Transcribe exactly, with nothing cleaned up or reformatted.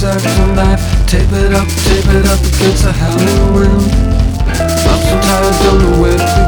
zigzag from life. Tape it up, tape it up against the howling wind. I'm so tired, don't know where to